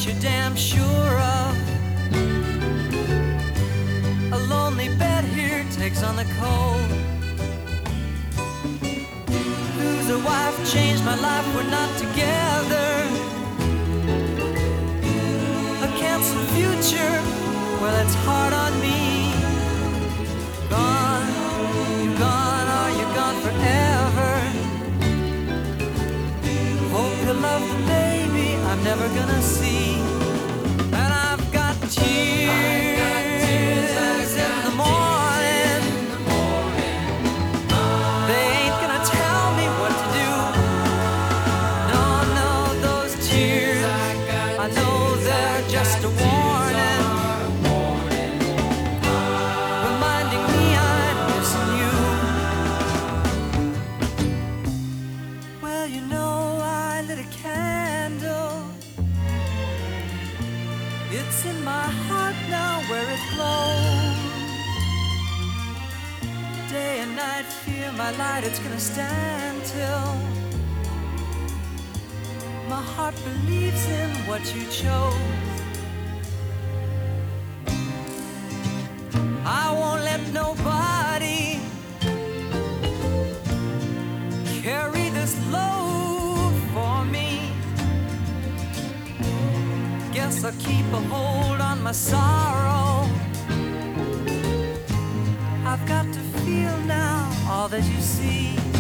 you're damn sure of. A lonely bed here takes on the cold. Lose a wife, changed my life, we're not together. A canceled future, well, it's hard on me. Gone, you're gone, or you're gone forever. Hope you love the baby I'm never gonna see. And I've got tears in the morning. They ain't gonna tell me what to do. No, no, those tears, I know they're just a warning, reminding me I'm missing you. Well, you know, I lit a candle. It's in my heart now where it glows. Day and night, fear my light, it's gonna stand till my heart believes in what you chose. I won't let nobody carry this load for me. Guess I'll keep a hold on my sorrow. I've got to feel now all that you see.